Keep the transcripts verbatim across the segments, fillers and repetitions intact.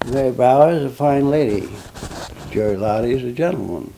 Mary Brower is a fine lady. Jerry Lottie is a gentleman.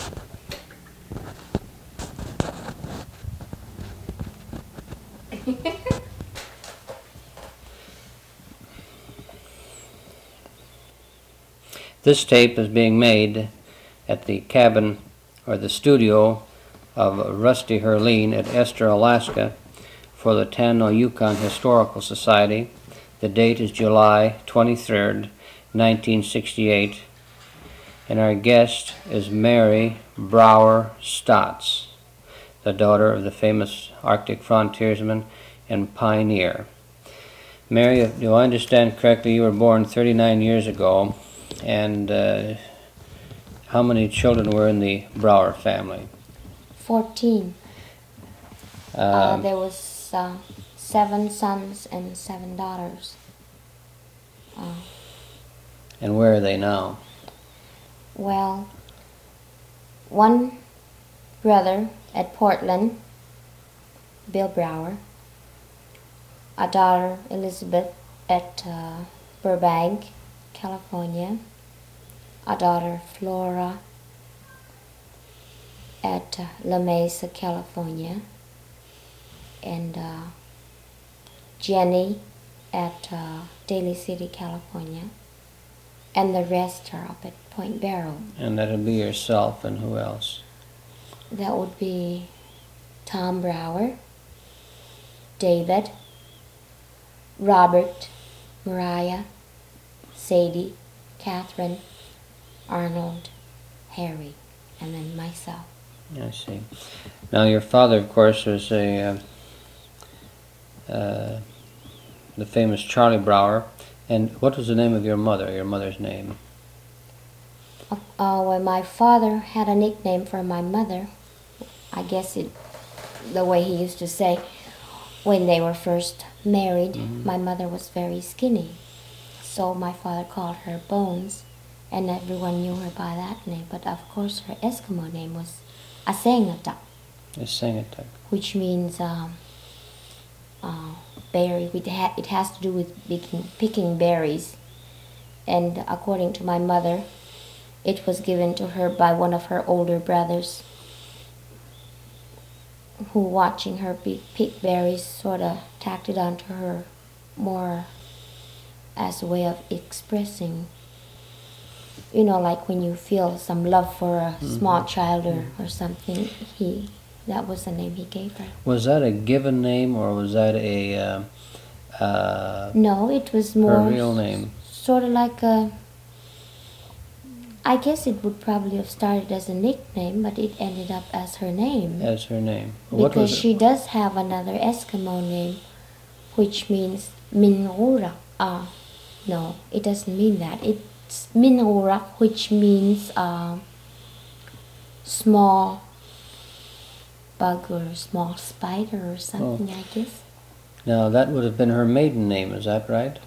This tape is being made at the cabin or the studio of Rusty Herline at Esther, Alaska for the Tano Yukon Historical Society. The date is July twenty-third, nineteen sixty-eight, and our guest is Mary Brower Stotts, the daughter of the famous Arctic frontiersman and pioneer. Mary, do I understand correctly, you were born thirty-nine years ago, and uh, how many children were in the Brower family? Fourteen. Um, uh, there was uh, seven sons and seven daughters. Uh, and where are they now? well, one brother at Portland, Bill Brower. A daughter, Elizabeth, at uh, Burbank, California. A daughter, Flora, at uh, La Mesa, California. And uh, Jenny at uh, Daly City, California. And the rest are up at Point Barrow. And that'll be yourself and who else? That would be Tom Brower, David, Robert, Mariah, Sadie, Catherine, Arnold, Harry, and then myself. I see. Now your father, of course, was a uh, uh, the famous Charlie Brower. And what was the name of your mother, your mother's name? Uh, uh, well, my father had a nickname for my mother. I guess it, the way he used to say, when they were first married, mm-hmm. my mother was very skinny. So my father called her Bones, and everyone knew her by that name. But of course her Eskimo name was Asengatak. Asengatak. Which means um, uh, berry. It, ha it has to do with picking, picking berries. And according to my mother, it was given to her by one of her older brothers, who, watching her pick, pick berries, sort of tacked it onto her more as a way of expressing, you know, like when you feel some love for a mm-hmm. small child or, mm-hmm. or something. He, that was the name he gave her. Was that a given name, or was that a uh, uh, no, it was more her real name? Sort of like a, I guess it would probably have started as a nickname, but it ended up as her name. As her name. What because she does have another Eskimo name, which means Minora. Ah, no, it doesn't mean that. It's Minora, which means uh, small bug or small spider or something, oh. I guess. Now, that would have been her maiden name, is that right?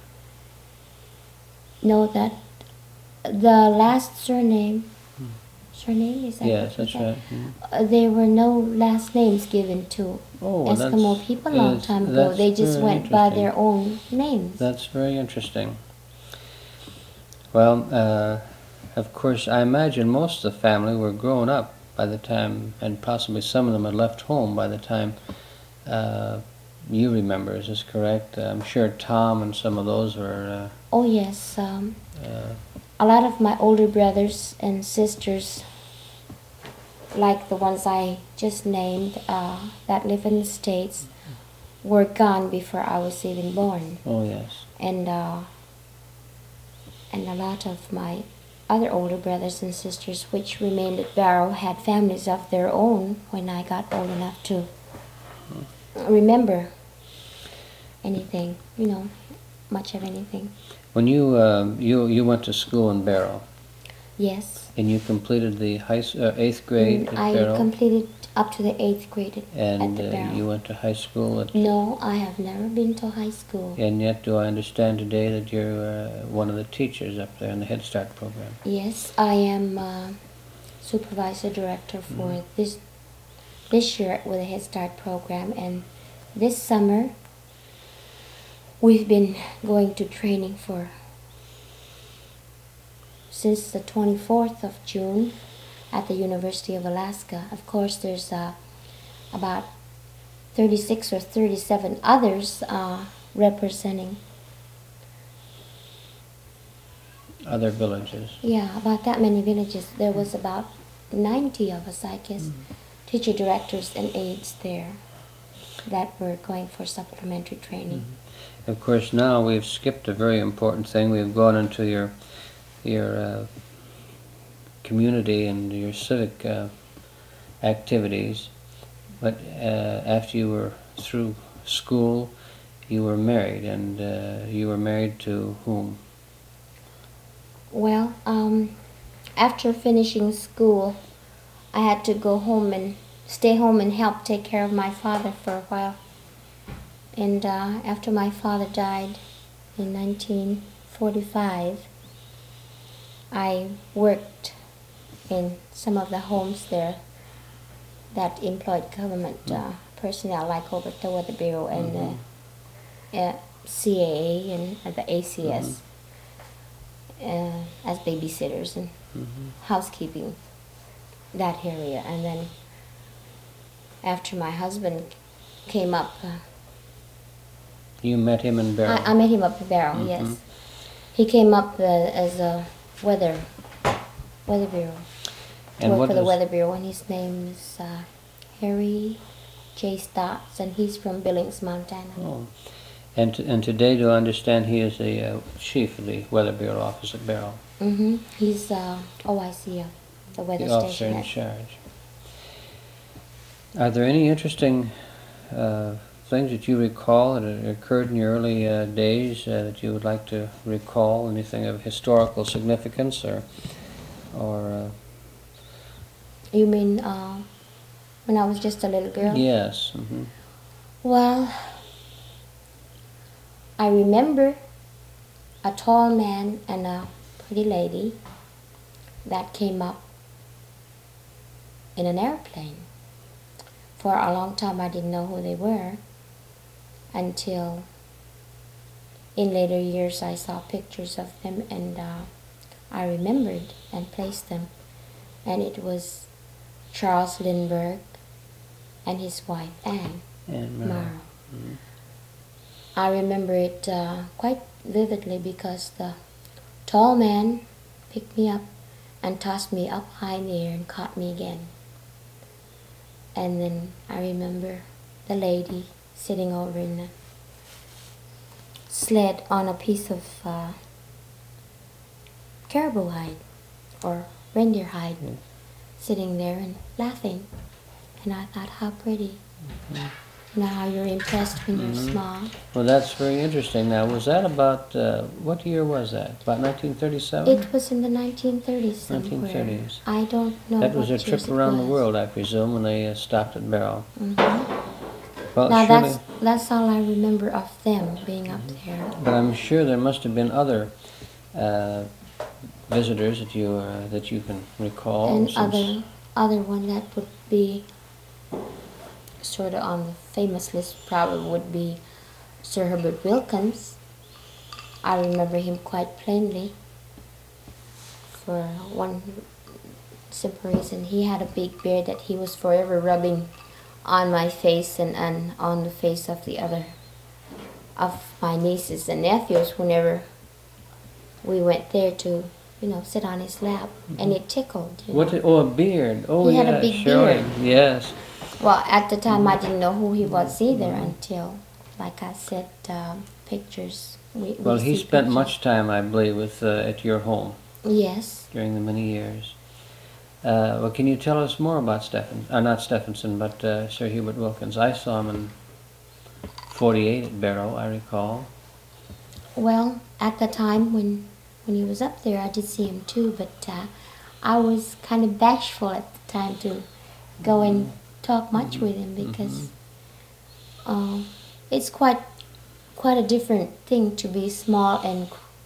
No, that the last surname, hmm. surname is that? Yes, that's that? right. Hmm. Uh, there were no last names given to oh, Eskimo people a long time ago. They just went by their own names. That's very interesting. Well, uh, of course, I imagine most of the family were grown up by the time, and possibly some of them had left home by the time uh, you remember. Is this correct? Uh, I'm sure Tom and some of those were... Uh, oh, yes. Um, uh, a lot of my older brothers and sisters, like the ones I just named, uh, that live in the States, were gone before I was even born. Oh, yes. And, uh, and a lot of my other older brothers and sisters, which remained at Barrow, had families of their own when I got old enough to remember anything, you know, much of anything. When you uh, you you went to school in Barrow. Yes. And you completed the high uh, eighth grade mm, at I Barrow. I completed up to the eighth grade at, and, at the Barrow. And uh, you went to high school at. No, I have never been to high school. And yet, do I understand today that you're uh, one of the teachers up there in the Head Start program? Yes, I am uh, supervisor director for mm. this this year with the Head Start program, and this summer we've been going to training for since the twenty-fourth of June at the University of Alaska. Of course, there's uh, about thirty-six or thirty-seven others uh, representing. Other villages. Yeah, about that many villages. There was about ninety of us, I guess, Mm-hmm. teacher directors and aides there that were going for supplementary training. Mm-hmm. Of course, now we've skipped a very important thing. We've gone into your your uh, community and your civic uh, activities. But uh, after you were through school, you were married, and uh, you were married to whom? Well, um, after finishing school, I had to go home and stay home and help take care of my father for a while. And uh, after my father died in nineteen forty-five, I worked in some of the homes there that employed government uh, personnel, like over at the Weather Bureau and the uh, C A A and uh, the A C S. Uh, as babysitters and Mm-hmm. housekeeping that area. And then after my husband came up, uh, You met him in Barrow. I, I met him up in Barrow, Mhm. yes. He came up uh, as a weather weather bureau, to And work what for the was- Weather Bureau, and his name is uh, Harry J. Stotts, and he's from Billings, Montana. Oh. And, t- and today, do I understand he is the uh, chief of the Weather Bureau office at Barrow? Mm-hmm. He's uh, O I C, uh, the weather The officer station. in at- charge. Are there any interesting uh, things that you recall that had occurred in your early uh, days uh, that you would like to recall? Anything of historical significance, or, or uh, You mean uh, when I was just a little girl? yes? Hmm. Well, I remember a tall man and a pretty lady that came up in an airplane. For a long time I didn't know who they were until in later years I saw pictures of them, and uh, I remembered and placed them. And it was Charles Lindbergh and his wife Anne And uh, Morrow. mhm. I remember it uh, quite vividly because the tall man picked me up and tossed me up high in the air and caught me again. And then I remember the lady sitting over in the sled on a piece of uh, caribou hide or reindeer hide, Mm. sitting there and laughing. And I thought, how pretty. Mhm. You know how you're impressed when Mhm. you're small. Well, that's very interesting. Now, was that about, uh, what year was that? About nineteen thirty-seven? It was in the nineteen thirties somewhere. nineteen thirties. I don't know That was what a trip years it around the was. world, I presume, when they uh, stopped at Barrow. Mhm. Well, Now surely, that's that's all I remember of them being up there. but I'm sure there must have been other uh, visitors that you uh, that you can recall. And since- other other one that would be sort of on the famous list probably would be Sir Herbert Wilkins. I remember him quite plainly for one simple reason. He had a big beard that he was forever rubbing on my face and, and on the face of the other of my nieces and nephews whenever we went there to, you know, sit on his lap, and it tickled. You What? know. i- Oh, a beard. Oh, He yeah, had a big surely. beard. Yes. Well, at the time I didn't know who he was either until, like I said, um, pictures. We, we Well, he see spent pictures. much time, I believe, with uh, at your home Yes. during the many years. Uh, well, can you tell us more about Stephen? Uh, not Stephenson, but uh, Sir Hubert Wilkins. I saw him in forty-eight at Barrow, I recall. Well, at the time when when he was up there, I did see him too, but uh, I was kind of bashful at the time to go and talk much with him because uh, it's quite quite a different thing to be small and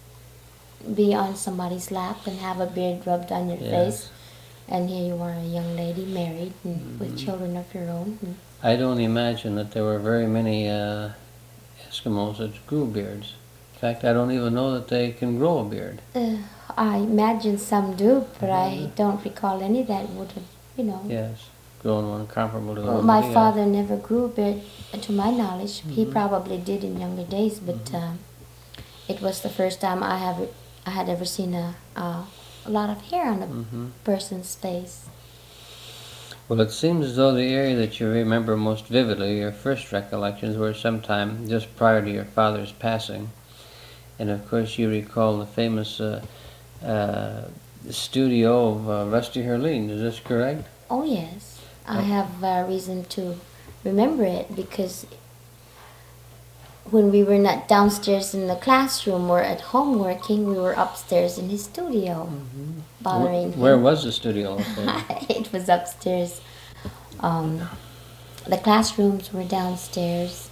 be on somebody's lap and have a beard rubbed on your Yes. face, and here you are, a young lady married and with children of your own. And I don't imagine that there were very many uh, Eskimos that grew beards. In fact, I don't even know that they can grow a beard. Uh, I imagine some do, but I don't recall any that would have, you know. Yes, grown one comparable to the Well, one my that he father never grew a beard, uh, to my knowledge. He Mhm. probably did in younger days, but um, it was the first time I have I had ever seen a a, a lot of hair on a hmm person's face. Well, it seems as though the area that you remember most vividly, your first recollections, were sometime just prior to your father's passing. And of course, you recall the famous uh, uh, studio of uh, Rusty Herline. Is this correct? Oh yes, I Oh. have uh, reason to remember it because when we were not downstairs in the classroom or at home working, we were upstairs in his studio, bothering Wh- Where him. was the studio located? It was upstairs. Um, the classrooms were downstairs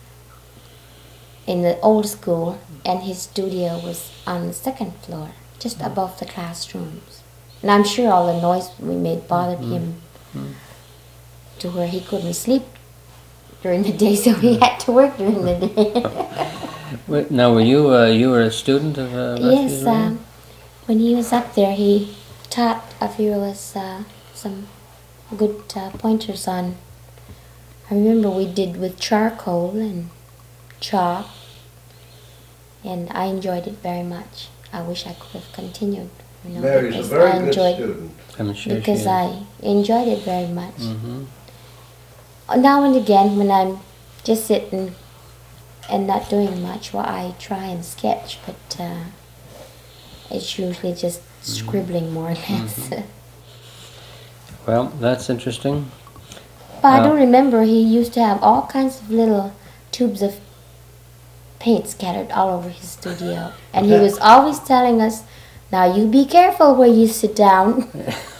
in the old school, and his studio was on the second floor, just above the classrooms. And I'm sure all the noise we made bothered him to where he couldn't sleep during the day, so he had to work during the day. Wait, now, were you uh, you were a student of uh, Rusty Yes, Herline? um, when he was up there, he taught a few of us uh, some good uh, pointers on. I remember we did with charcoal and chalk, and I enjoyed it very much. I wish I could have continued. You know, Mary's a because very I good enjoyed student. I'm sure because she is. I enjoyed it very much. hmm Now and again, when I'm just sitting and not doing much, well, I try and sketch, but uh, it's usually just scribbling more or less. Well, that's interesting. But I Uh, do remember he used to have all kinds of little tubes of paint scattered all over his studio. And he was always telling us, now you be careful where you sit down.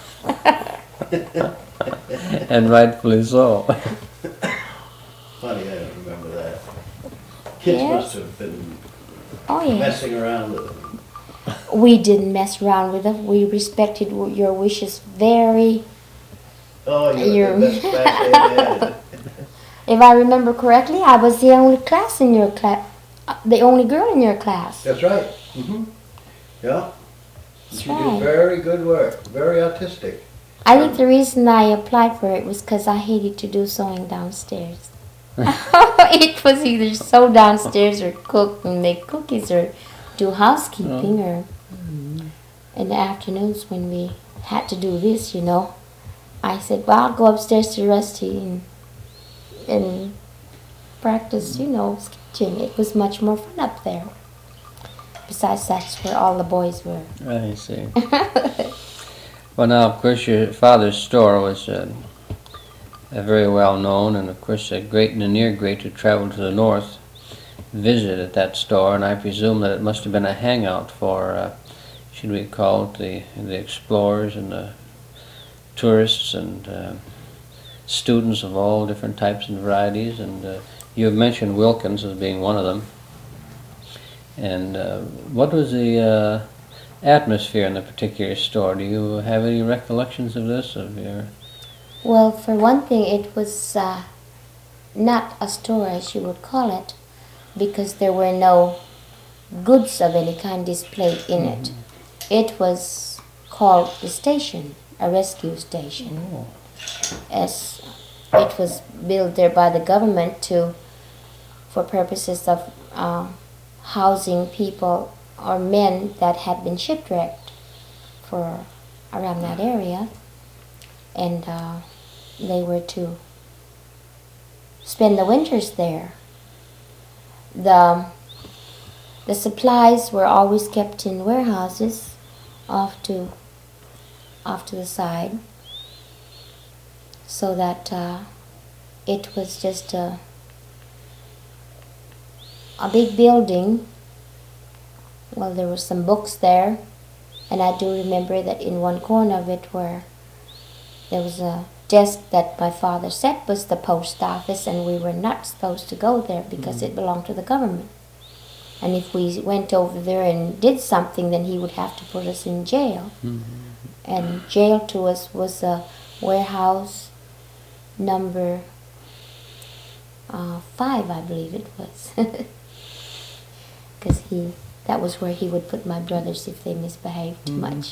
And rightfully so. Funny, I don't remember that. Kids Yes. must have been Oh, yeah. messing around with them. We didn't mess around with them. We respected w- your wishes very. Oh, you're, You're- the best back they had. If I remember correctly, I was the only class in your class, the only girl in your class. That's right. Mm-hmm. Yeah. That's You right. did very good work. Very artistic. I think the reason I applied for it was because I hated to do sewing downstairs. It was either sew downstairs or cook and make cookies or do housekeeping or in the afternoons when we had to do this, you know. I said, well, I'll go upstairs to Rusty and, and practice, you know, sketching. It was much more fun up there. Besides, that's where all the boys were. I see. Well, now, of course, your father's store was uh, uh, very well known, and of course, a great and a near great who traveled to the north visited that store, and I presume that it must have been a hangout for, uh, should we call it, the, the explorers and the tourists and uh, students of all different types and varieties. And uh, you have mentioned Wilkins as being one of them. And uh, what was the uh, atmosphere in the particular store? Do you have any recollections of this? Of your Well, for one thing, it was uh, not a store as you would call it, because there were no goods of any kind displayed in it. It was called the station, a rescue station, oh, as it was built there by the government to, for purposes of uh, housing people or men that had been shipwrecked for around that area, and uh, they were to spend the winters there. The the supplies were always kept in warehouses off to off to the side, so that uh, it was just a a big building. Well, there were some books there, and I do remember that in one corner of it where there was a desk that my father said was the post office, and we were not supposed to go there because it belonged to the government. And if we went over there and did something, then he would have to put us in jail. And jail to us was a warehouse number uh, five, I believe it was. because he that was where he would put my brothers if they misbehaved too much.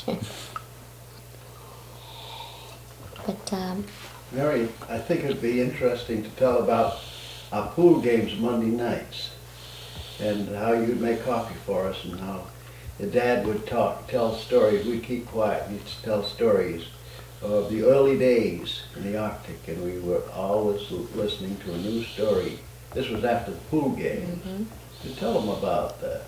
But um, Mary, I think it'd be interesting to tell about our pool games Monday nights and how you'd make coffee for us and how the dad would talk, tell stories. We'd keep quiet. He'd tell stories of the early days in the Arctic, and we were always listening to a new story. This was after the pool games. mhm. So tell them about that.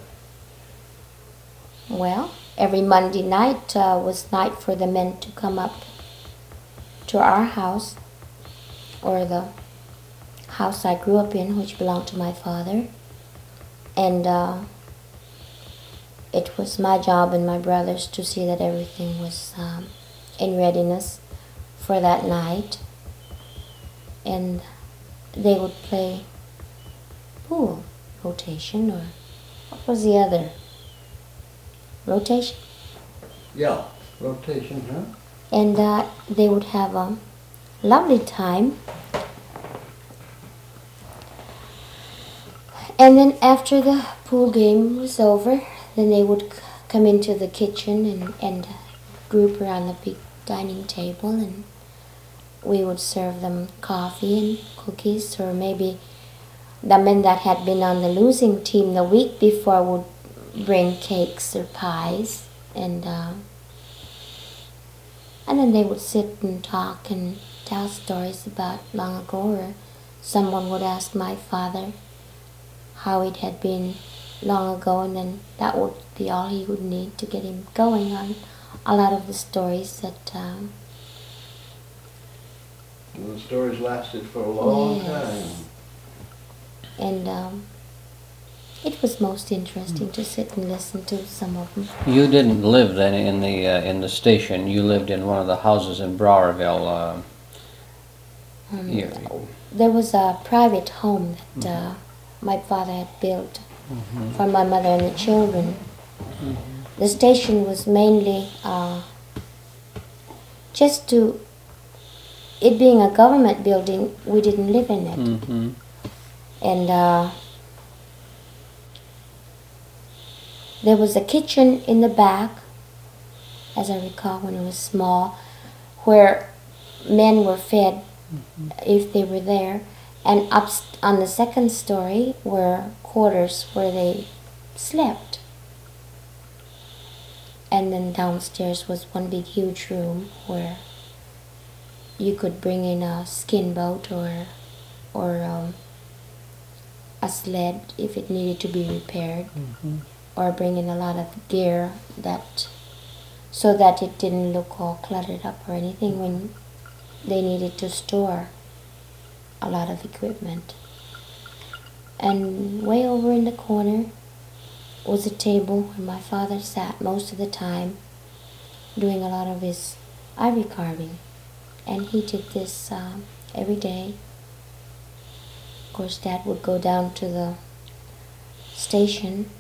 Well, every Monday night uh, was night for the men to come up to our house, or the house I grew up in, which belonged to my father. And uh, it was my job and my brothers to see that everything was um, in readiness for that night. And they would play pool rotation, or what was the other? Rotation. Yeah, rotation, huh? And uh, they would have a lovely time. And then after the pool game was over, then they would c- come into the kitchen and, and group around the big dining table, and we would serve them coffee and cookies, or maybe the men that had been on the losing team the week before would bring cakes or pies, and uh, and then they would sit and talk and tell stories about long ago, or someone would ask my father how it had been long ago, and then that would be all he would need to get him going on a lot of the stories that um, And the stories lasted for a long Yes. time. and um, it was most interesting to sit and listen to some of them. You didn't live then in the uh, in the station. You lived in one of the houses in Browerville. Uh, Um, here. There was a private home that uh, my father had built for my mother and the children. The station was mainly uh, just to, it being a government building, we didn't live in it. Mm-hmm. And uh, there was a kitchen in the back, as I recall when it was small, where men were fed if they were there. And up st- on the second story were quarters where they slept. And then downstairs was one big huge room where you could bring in a skin boat or or um, a sled if it needed to be repaired, or bring in a lot of gear that so that it didn't look all cluttered up or anything when they needed to store a lot of equipment. And way over in the corner was a table where my father sat most of the time doing a lot of his ivory carving. And he did this um, every day. Of course, Dad would go down to the station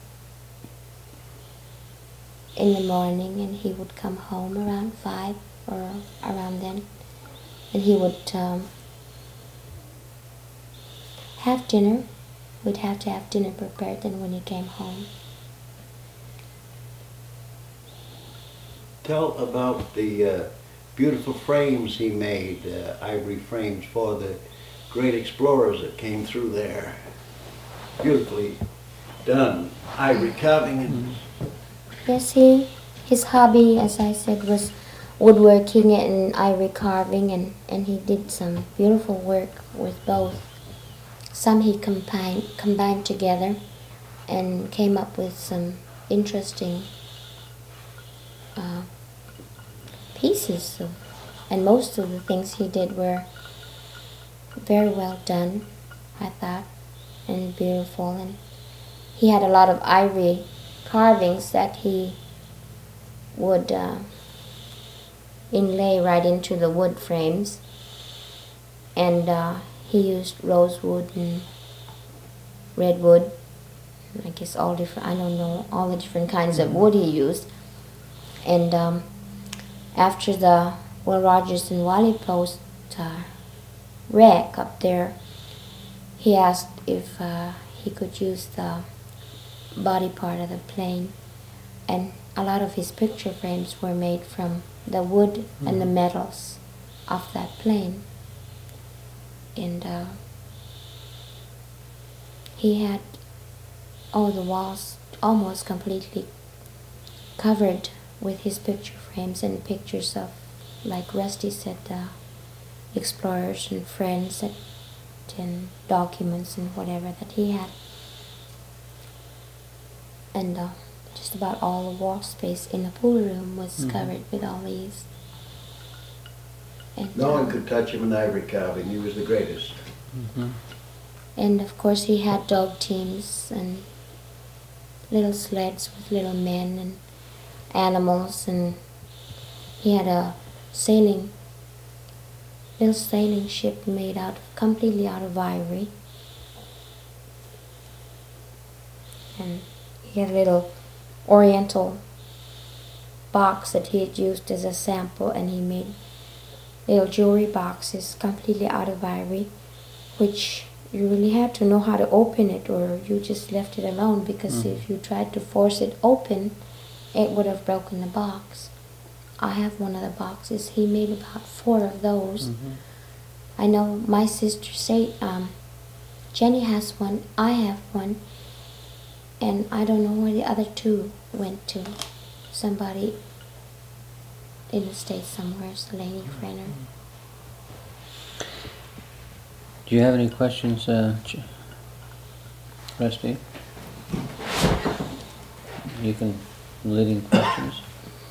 in the morning, and he would come home around five or around then. And he would um, have dinner. We'd have to have dinner prepared then when he came home. Tell about the uh, beautiful frames he made, uh, ivory frames for the great explorers that came through there. Beautifully done, ivory carving. And Yes, he, his hobby, as I said, was woodworking and ivory carving, and, and he did some beautiful work with both. Some he combined, combined together and came up with some interesting uh, pieces. Of, and most of the things he did were very well done, I thought, and beautiful. And he had a lot of ivory carvings that he would uh, inlay right into the wood frames, and uh, he used rosewood and redwood. I guess all different. I don't know all the different kinds of wood he used. And um, after the Will Rogers and Wally Post uh, wreck up there, he asked if uh, he could use the body part of the plane. And a lot of his picture frames were made from the wood mm-hmm. and the metals of that plane. And uh, he had all the walls almost completely covered with his picture frames and pictures of, like Rusty said, uh, explorers and friends that, and documents and whatever that he had. And uh, just about all the wall space in the pool room was mm-hmm. covered with all these. And, no uh, one could touch him in ivory carving. He was the greatest. Mm-hmm. And of course he had dog teams and little sleds with little men and animals, and he had a sailing, little sailing ship made out of, completely out of ivory. And he had a little oriental box that he had used as a sample, and he made little jewelry boxes completely out of ivory, which you really had to know how to open it, or you just left it alone, because mm. if you tried to force it open, it would have broken the box. I have one of the boxes. He made about four of those. Mm-hmm. I know my sister say, um, Jenny has one, I have one, and I don't know where the other two went to. Somebody in the States somewhere, Selene Frenner. Do you have any questions, uh, Rusty? You can leading questions.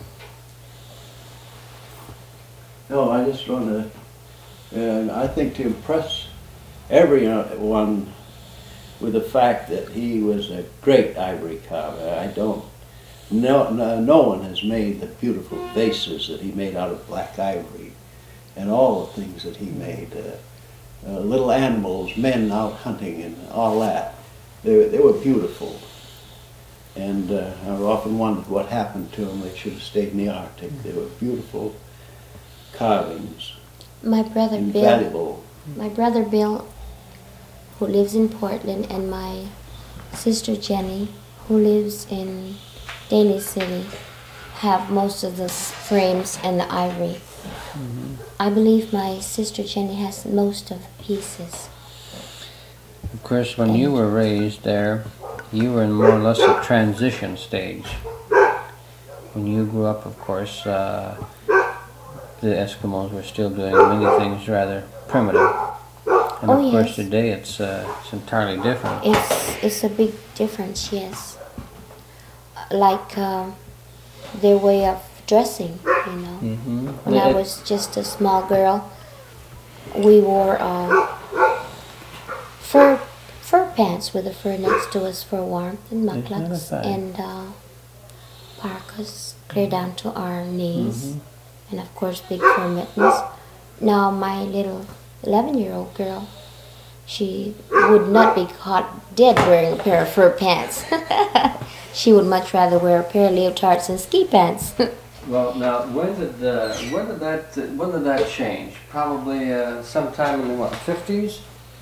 No, I just want to, and I think to impress everyone with the fact that he was a great ivory carver. I don't, no, no, no one has made the beautiful vases that he made out of black ivory, and all the things that he made. Uh, Uh, little animals, men out hunting and all that. They, they were beautiful. And uh, I've often wondered what happened to them. They should have stayed in the Arctic. They were beautiful carvings. My brother Invaluable. Bill, my brother Bill, who lives in Portland, and my sister Jenny, who lives in Daly City, have most of the frames and the ivory. Mm-hmm. I believe my sister Jenny has most of the pieces. Of course, when and you were raised there, you were in more or less a transition stage. When you grew up, of course, uh, the Eskimos were still doing many things rather primitive. And oh, of course, yes. today it's uh, it's entirely different. It's it's a big difference, yes. Like uh, their way of dressing, you know. Mm-hmm. When I was just a small girl, we wore uh, fur fur pants with the fur next to us for warmth, and mucklucks and uh, parkas clear down to our knees, mm-hmm. and of course big fur mittens. Now my little eleven-year-old girl, she would not be caught dead wearing a pair of fur pants. She would much rather wear a pair of leotards and ski pants. Well, now, when did uh, when did that uh, when did that change? Probably uh, sometime in the what fifties.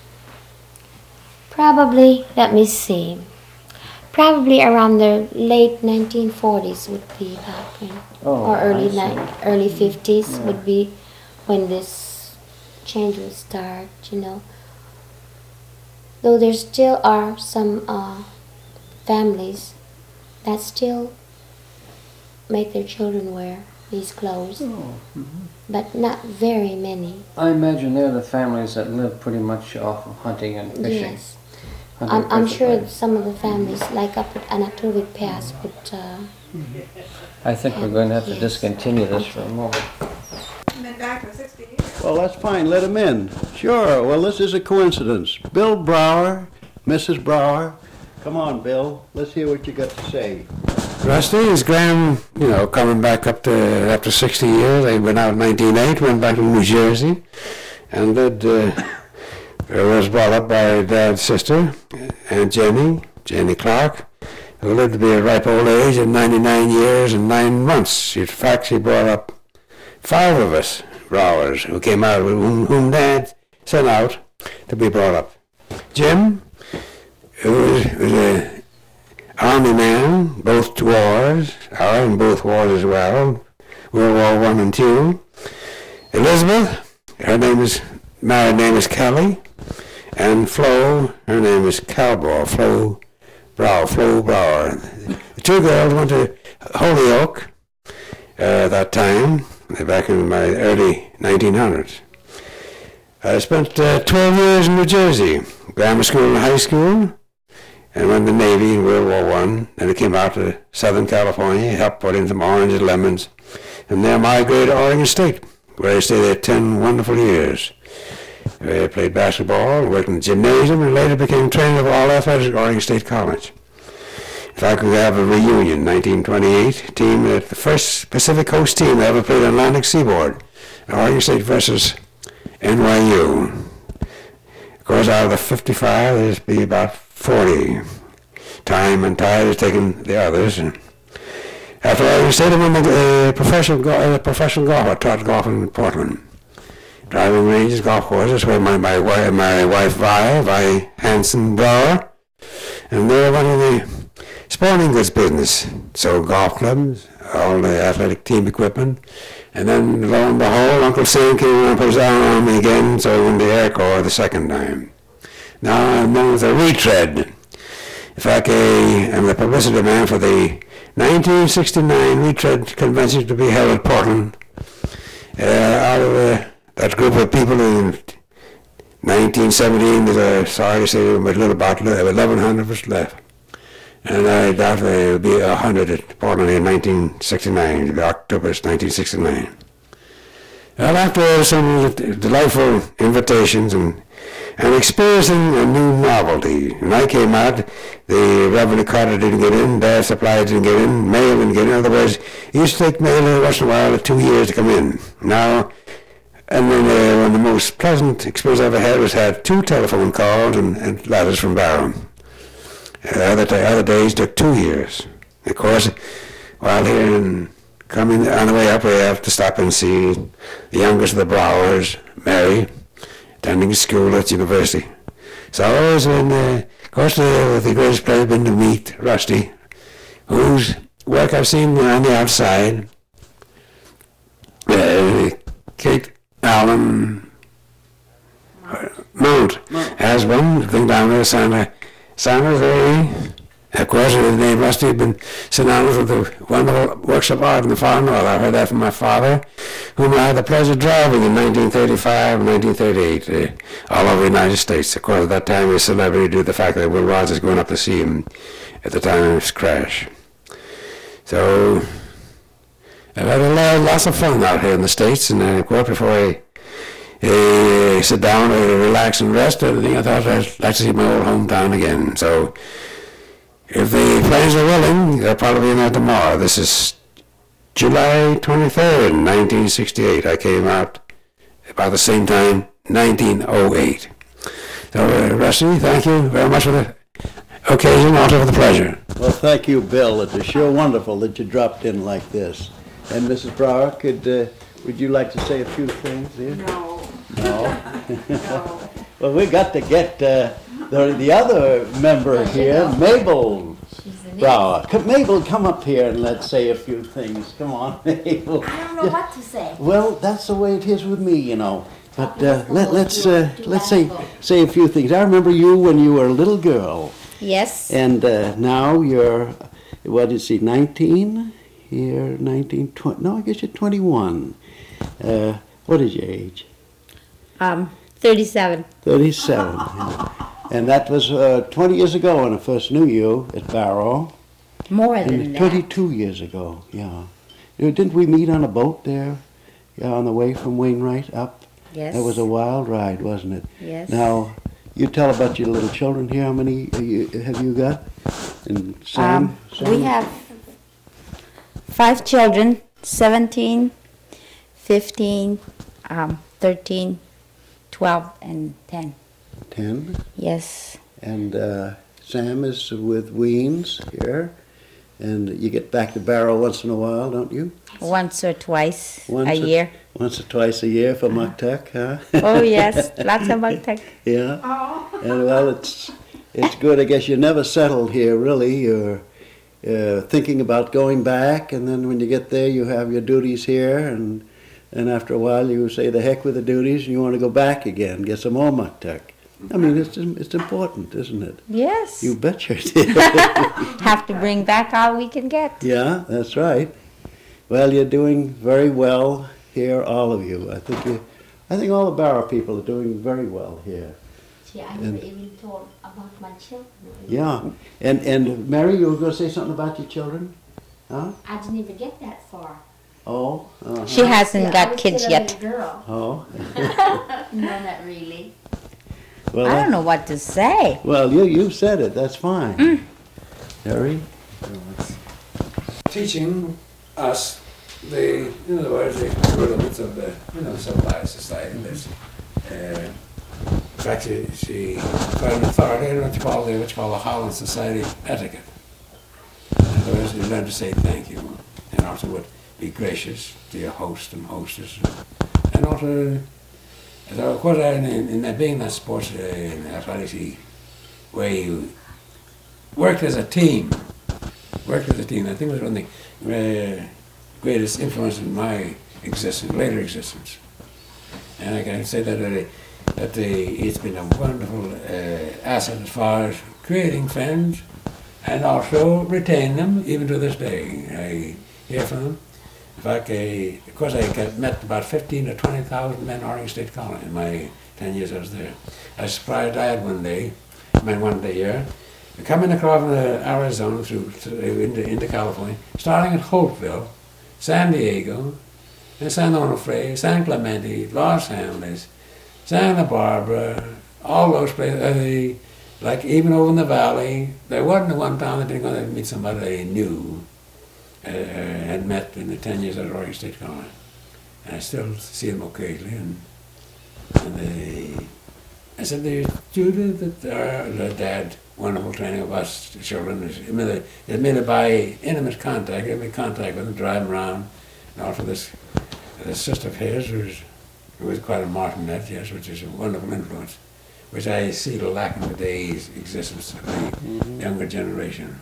Probably. Let me see. Probably around the late nineteen forties would be about when, oh, or early ni- early fifties yeah. would be when this change would start. You know. Though there still are some uh, families that still make their children wear these clothes, oh, mm-hmm. but not very many. I imagine they're the families that live pretty much off of hunting and fishing. Yes. Hunting I'm, I'm sure principally. some of the families, like up at Anatovik Pass, would... Uh, I think we're going to have to yes. discontinue this for a moment. Been back for sixty years. Well, that's fine. Let him in. Sure. Well, this is a coincidence. Bill Brower, Missus Brower. Come on, Bill. Let's hear what you got to say. Rusty is Graham, you know, coming back up to after sixty years. I went out in nineteen oh eight, went back to New Jersey, and did, uh, was brought up by Dad's sister, Aunt Jenny, Jenny Clark, who lived to be a ripe old age of ninety-nine years and nine months. In fact, she brought up five of us, Browers, who came out, whom, whom Dad sent out to be brought up. Jim, who was, was a Army man, both wars, or in both wars as well, World War One and Two. Elizabeth, her name is, married name is Kelly, and Flo, her name is Calbor, Flo Brower, Flo Brower. The two girls went to Holyoke uh, that time, back in my early nineteen hundreds. I spent uh, twelve years in New Jersey, grammar school and high school, and went to the Navy in World War One. Then I came out to Southern California, helped put in some oranges, lemons, and then migrated to Oregon State, where I stayed there ten wonderful years. I played basketball, worked in the gymnasium, and later became trainer of all athletics at Oregon State College. In fact, we have a reunion, nineteen twenty-eight, team, the first Pacific Coast team that ever played on Atlantic Seaboard, Oregon State versus N Y U. Of course, out of the fifty-five, there's be about forty. Time and tide has taken the others. And after Oregon State, I won the uh, professional, go- uh, professional golf. I taught golfing in Portland. Driving ranges, golf courses, where my, my, wife, my wife Vi, Vi Hansen Brower, and they were running the sporting goods business. So golf clubs, all the athletic team equipment, and then lo and behold, Uncle Sam came around and put his arm on me again, so I went to the Air Corps the second time. Now I'm known as a retread. In fact, I am the publicity man for the nineteen sixty-nine retread convention to be held at Portland. Uh, out of uh, that group of people in nineteen seventeen, there's a, sorry to say, there was a little about eleven hundred of us left. And I doubt there will be a hundred at Portland in nineteen sixty-nine, October nineteen sixty-nine. Well, after some delightful invitations and, and experiencing a new novelty, when I came out, the Reverend Carter didn't get in, Dad Supply didn't get in, mail didn't get in. In other words, it used to take mail every once in a while, two years to come in. Now, and then uh, one of the most pleasant experience I ever had was had two telephone calls and, and letters from Barrow. Uh, other, t- other days took two years. Of course, while here and coming on the way up, we have to stop and see the youngest of the Browers, Mary, attending school at university. So I was in, uh, of course, uh, the greatest pleasure been to meet Rusty, whose work I've seen on the outside. Uh, Kate Allen uh, Mount has one thing down there, Santa. San Jose, of course, the name Rusty had been synonymous with the wonderful works of art in the far north. I heard that from my father, whom I had the pleasure of driving in nineteen thirty-five and nineteen thirty-eight, uh, all over the United States. Of course, at that time, he was a celebrity due to the fact that Will Rogers going up to see him at the time of his crash. So, I've had a lot, lots of fun out here in the States, and uh, of course, before I Uh, sit down and relax and rest and everything, I thought I'd like to see my old hometown again. So if the planes are willing, they'll probably be in there tomorrow. This is July twenty-third, nineteen sixty-eight. I came out about the same time, nineteen oh eight. So uh, Rusty, thank you very much for the occasion, also for the pleasure. Well, thank you, Bill. It is sure wonderful that you dropped in like this. And Missus Brower, could uh, would you like to say a few things here? No. No. No. Well, we got to get uh, the the other member here, Mabel Brower. Come, Mabel, come up here and let's say a few things. Come on, Mabel. I don't know what to say. Well, that's the way it is with me, you know. But uh, let, let's uh, let's say say a few things. I remember you when you were a little girl, Yes. and uh, now you're what is he, nineteen? Here, nineteen, twenty. No, I guess you're twenty-one. Uh, what is your age? Um, thirty-seven. thirty-seven. And that was uh, twenty years ago when I first knew you at Barrow. More than And that. twenty-two years ago, yeah. You know, didn't we meet on a boat there? Yeah, on the way from Wainwright up? Yes. That was a wild ride, wasn't it? Yes. Now, you tell about your little children here. How many uh, you, have you got? And Sam? Um, Sam? we have five children, seventeen, fifteen, um, thirteen, twelve, and ten. Ten. Yes. And uh, Sam is with Weens here. And you get back to Barrow once in a while, don't you? Once or twice Once a or- year. Once or twice a year for Muck Tuck, huh? Oh, yes. Lots of Magtag. Yeah. Oh. And well, it's it's good. I guess you never settled here, really. You're uh, thinking about going back, and then when you get there, you have your duties here, and and after a while, you say, the heck with the duties, and you want to go back again, get some more muktuk. I mean, it's it's important, isn't it? Yes. You betcha it is. Have to bring back all we can get. Yeah, that's right. Well, you're doing very well here, all of you. I think you, I think all the Barrow people are doing very well here. See, I And- never even thought about my children. Yeah, and and Mary, you were going to say something about your children, huh? I didn't even get that far. Oh, uh She hasn't I got was kids still a yet. little girl. oh. No, not really. Well, I that- don't know what to say. Well, you you said it. That's fine. Mary. Teaching us the, in other words, the rudiments of the, you know, civilized society. This, uh, in fact, she, she got an authority in what you call the, what you call the Holland Society etiquette. In other words, you learn to say thank you, and also would be gracious to your host and hostess, and also, so of course, in, in that being that sports uh, in athletics, where you worked as a team, worked as a team. I think it was one of the uh, greatest influence in my existence, later existence. And I can say that uh, that the, it's been a wonderful uh, asset as far as creating friends and also retain them even to this day. I hear from them. In fact, I, of course, I got, met about fifteen or twenty thousand men in Oregon State College in my ten years I was there. I was surprised I had one day, I mean one day here, coming across from Arizona through, through into, into California, starting at Holtville, San Diego, and San Onofre, San Clemente, Los Angeles, Santa Barbara, all those places. Uh, they, like even over in the valley, there wasn't one town that didn't go there to meet somebody they knew, uh, had met in the ten years at Oregon State College. And I still see them occasionally, and, and they, I said, there's Judith, that uh, the dad, wonderful training of us children. I mean, they, they made it by intimate contact, they made contact with them, drive them around, and also this, this sister of his who was, who was quite a martinet, yes, which is a wonderful influence, which I see lack in today's existence of the mm-hmm. younger generation.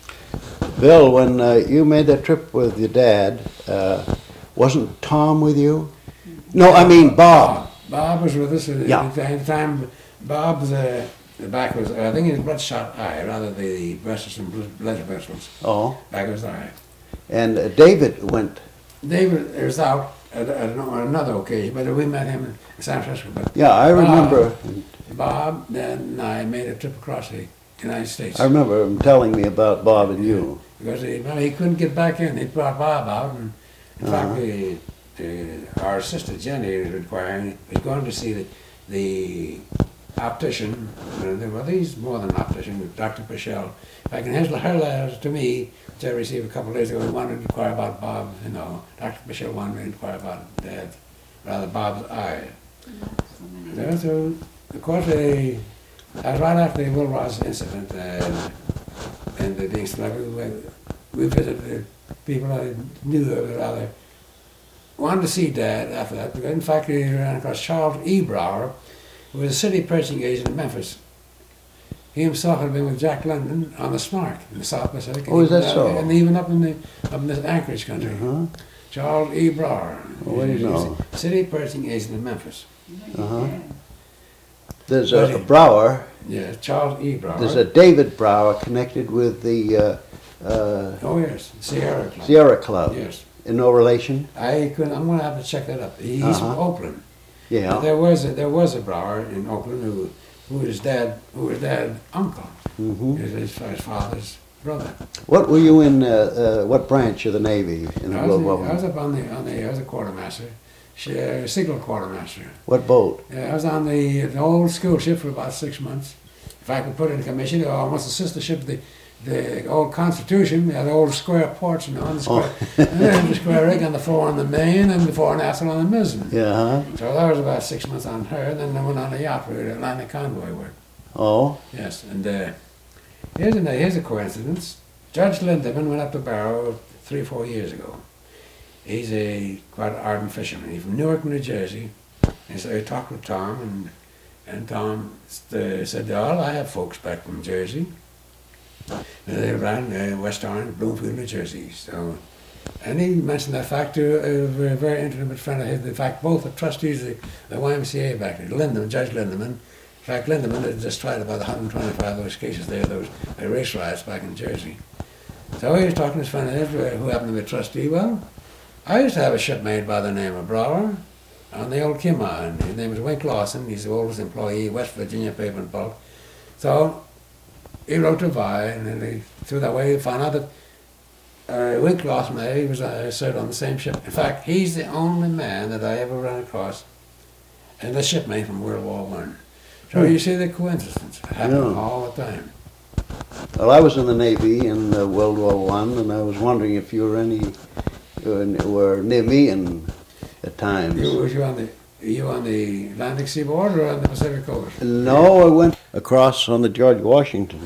Bill, when uh, you made that trip with your dad, uh, wasn't Tom with you? No, I mean Bob. Bob was with us at Yeah. the time. Bob's uh, the back was, I think his bloodshot eye, rather the vessels and blood vessels. Oh, Back of his eye. and uh, David went. David was out at, at another occasion, but we met him in San Francisco. But Yeah, I remember. Bob, Bob and I made a trip across the United States. I remember him telling me about Bob and you. Because he, well, he couldn't get back in. He brought Bob out, and in Uh-huh. fact, the, the, our sister Jenny was requiring, was going to see the, the optician. Well, he's more than an optician, Doctor Pichelle. In fact, in his, her letters to me, which I received a couple of days ago, he wanted to inquire about Bob, you know, Doctor Pichelle wanted to inquire about Dad, rather Bob's eye. Yeah, so, of course, they, I was right after the Will Ross incident, and, and the being selected, we, we visited people I knew that were rather wanted to see Dad after that. Because in fact, we ran across Charles E. Brower, who was a city purchasing agent in Memphis. He himself had been with Jack London on the Snark in the South Pacific. Oh, is that and, so? And even up in the up in this Anchorage country. Uh-huh. Charles E. Brower. Well, what do you He was know? a city purchasing agent in Memphis. Uh-huh. There's a, a Brower. Yeah, Charles E. Brower. There's a David Brower connected with the uh, uh, Oh yes, Sierra Club. Sierra Club. Yes. In no relation? I couldn't. I'm going to have to check that up. He's from Uh-huh. Oakland. Yeah. There was a, there was a Brower in Oakland who who was dad who was dad uncle. Mm-hmm. His, his, his father's brother. What were you in? Uh, uh, what branch of the Navy in the I was, World War I was One? up on the on the I was a quartermaster, Sh- uh, signal quartermaster. What boat? Yeah, I was on the, the old school ship for about six months. If I could put it in commission, almost a sister ship of the the old Constitution. They had old square ports, you know, on the square, and then the square rig on the fore on the main, and the fore and after on the mizzen. Yeah. Huh? So that was about six months on her, and then I went on the yacht for Atlantic convoy work. Oh. Yes, and uh, here's, a, here's a coincidence. Judge Lindeman went up to Barrow three or four years ago. He's a quite ardent fisherman. He's from Newark, New Jersey. And so he talked with Tom, and And Tom uh, said, "Oh, I have folks back from Jersey." And they ran uh, West Orange, Bloomfield, New Jersey. So, and he mentioned that fact to a, a very intimate friend of his. In fact, both the trustees of the, the Y M C A back there, Lindeman, Judge Lindeman. In fact, Lindeman had just tried about one hundred twenty-five of those cases there, those uh, race riots back in Jersey. So he was talking to his friend of his, who happened to be a trustee. Well, I used to have a shipmate by the name of Brower on the old Kima, and his name was Wink Lawson. He's the oldest employee, West Virginia Paper and Pulp. So he wrote to Vi, and then he, through that way he found out that uh, Wink Lawson, he was uh, served on the same ship. In fact, he's the only man that I ever ran across, and the shipmate from World War One. So Hmm. you see the coincidence. It happened Yeah. all the time. Well, I was in the Navy in uh, World War One, and I was wondering if you were any you were, were near me in, at times. You, was you on the you on the Atlantic seaboard or on the Pacific coast? No, I went across on the George Washington,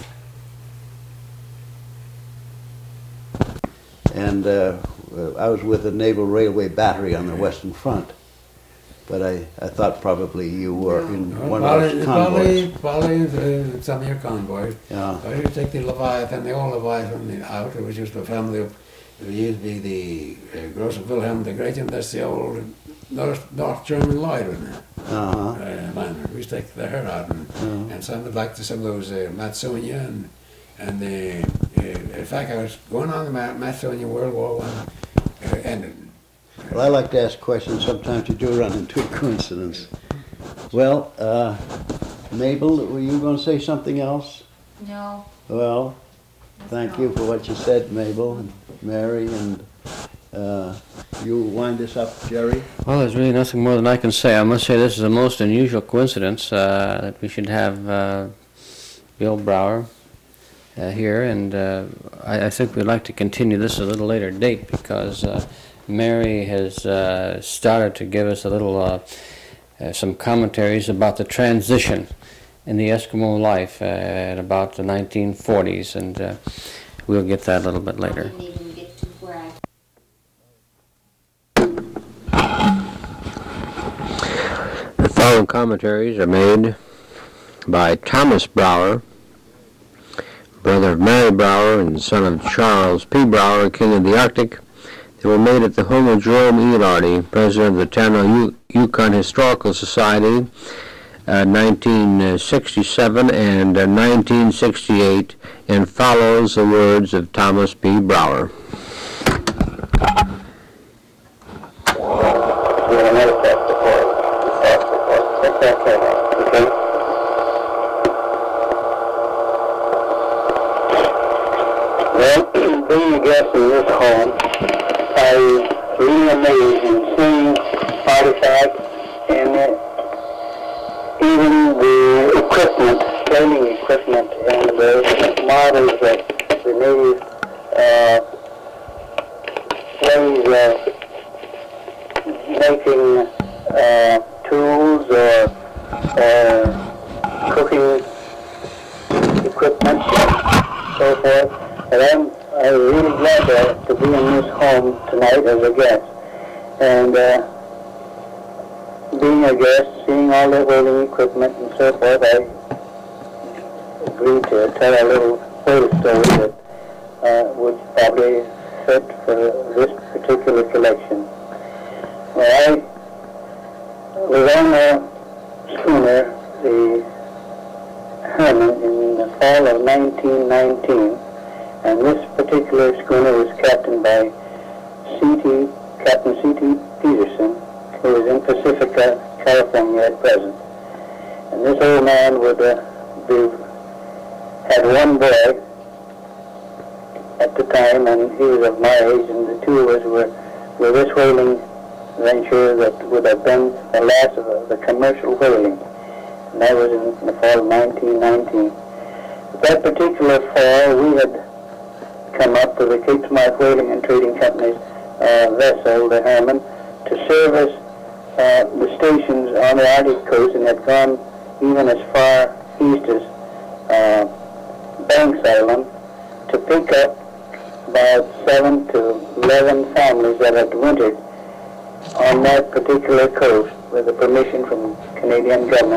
and uh, I was with the Naval Railway Battery on the Western Front. But I, I thought probably you were in No, one probably, of those probably, convoys. probably uh, some of your convoys. Yeah. I used to take the Leviathan, the old Leviathan out. It was just a family of, it used to be the uh, Gross of Wilhelm the Great, and that's the old North, North German Lloyd, wasn't it? Uh-huh. Uh, liner. We used to take the her out, and, Mhm. and some would like to, some of those uh, Matsunia, and, and the, uh, in fact, I was going on the Mat- Matsunia World War One uh, ended. Well, I like to ask questions. Sometimes you do run into a coincidence. Well, uh, Mabel, were you going to say something else? No. Well, thank you for what you said, Mabel and Mary, and uh, you wind this up, Jerry. Well, there's really nothing more than I can say. I must say this is a most unusual coincidence uh, that we should have uh, Bill Brower uh, here, and uh, I, I think we'd like to continue this at a little later date because uh, Mary has uh, started to give us a little, uh, uh, some commentaries about the transition in the Eskimo life uh, at about the nineteen forties, and uh, we'll get that a little bit later. The following commentaries are made by Thomas Brower, brother of Mary Brower and son of Charles P. Brower, King of the Arctic. They were made at the home of Jerome E. Lardy, president of the Tano Yukon Historical Society, uh, nineteen sixty-seven and uh, nineteen sixty-eight, and follows the words of Thomas P. Brower. Well, being a guest in this home, I was really amazed in seeing artifacts and uh, even the equipment, training equipment, and the models that the native uh, ways of making uh, tools or uh, cooking equipment and so forth. And I'm, I'm really glad to, to be in this home tonight as a guest. And uh, being a guest, seeing all the welding equipment and so forth, I agreed to tell a little photo story that uh, would probably fit for this particular collection. Well, I was on a schooner, the Herman, in the fall of nineteen nineteen. And this particular schooner was captained by C T Captain C T Peterson, who was in Pacifica, California at present. And this old man would uh, be, had one boy at the time, and he was of my age, and the two of us were, were this whaling venture that would have been the last of the, the commercial whaling. And that was in the fall of nineteen nineteen. But that particular fall, we had come up with the Cape Smart Whaling and Trading Company's uh, vessel, the Herman, to service uh, the stations on the Arctic coast, and had gone even as far east as uh, Banks Island to pick up about seven to eleven families that had wintered on that particular coast with the permission from the Canadian government.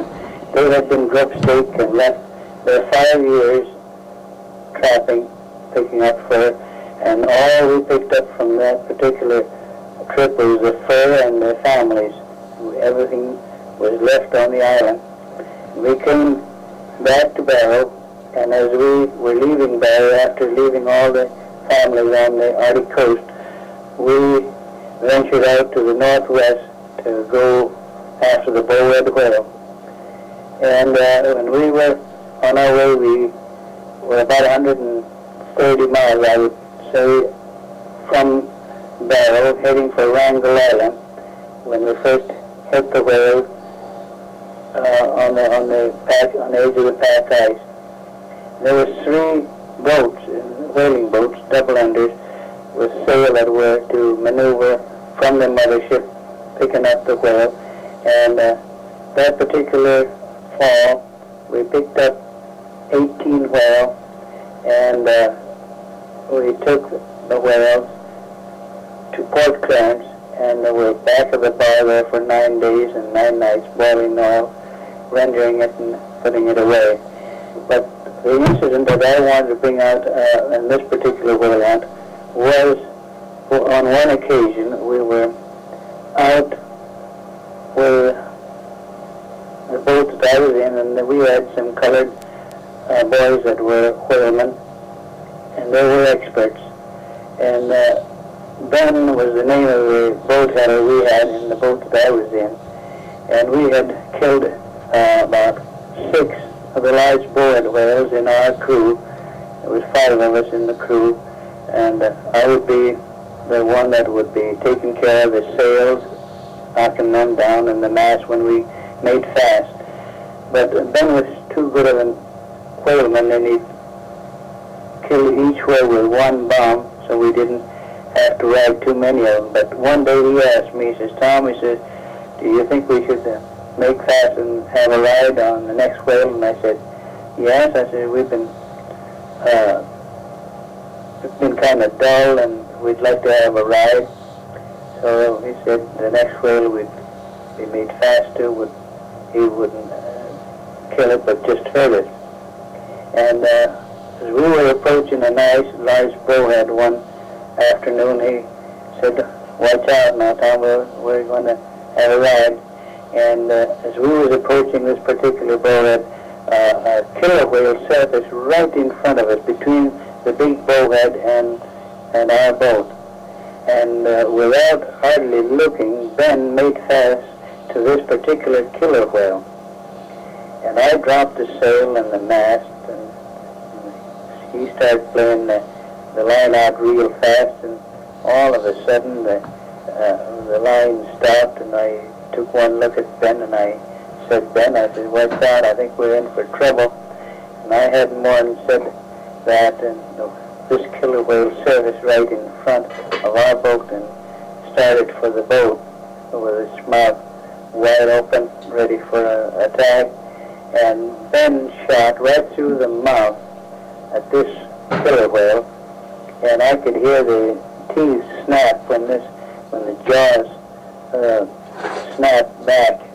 they had been grub staked and left their five years trapping, picking up fur, and all we picked up from that particular trip was the fur and their families. Everything was left on the island. We came back to Barrow, and as we were leaving Barrow, after leaving all the families on the Arctic coast, we ventured out to the northwest to go after the bowhead whale. And uh, when we were on our way, we were about one hundred thirty miles, I would say, from Barrow, heading for Wrangel Island, when we first hit the whale uh, on the on the pack, on the edge of the pack ice. There were three boats, whaling boats, double enders, with sail that were to maneuver from the mothership, picking up the whale. And uh, that particular fall, we picked up eighteen whale, and uh, we took the whales to Port Clarence, and we were back of the bar there for nine days and nine nights, boiling oil, rendering it and putting it away. But the incident that I wanted to bring out uh, in this particular whale hunt was, on one occasion, we were out with the boat that I was in, and we had some colored uh, boys that were whalemen, and they were experts. And uh, Ben was the name of the boat header we had in the boat that I was in, and we had killed uh, about six of the large bowhead whales in our crew. There was five of us in the crew, and uh, I would be the one that would be taking care of the sails, knocking them down, and the mast when we made fast. But Ben was too good of a whaleman, and he'd kill each whale with one bomb, so we didn't have to ride too many of them. But one day he asked me, he says, Tom, he says, do you think we should uh, make fast and have a ride on the next whale? And I said, yes. I said, we've been, uh, it's been kind of dull, and we'd like to have a ride. So he said the next whale we'd be made fast to, would, he wouldn't uh, kill it, but just hurt it. And uh, as we were approaching a nice large bowhead one afternoon, he said, watch out now, Tom, we're, we're going to have a ride. And uh, as we was approaching this particular bowhead, uh, a killer whale surfaced right in front of us, between the big bowhead and, and our boat. And uh, without hardly looking, Ben made fast to this particular killer whale. And I dropped the sail and the mast, and he started playing the, the line out real fast, and all of a sudden the, uh, the line stopped, and I took one look at Ben, and I said, Ben, I said, watch out, I think we're in for trouble. And I hadn't more than said that, and uh, this killer whale surfaced right in front of our boat and started for the boat with its mouth wide open, ready for an attack. And Ben shot right through the mouth at this killer whale, and I could hear the teeth snap when this, when the jaws uh, snapped back.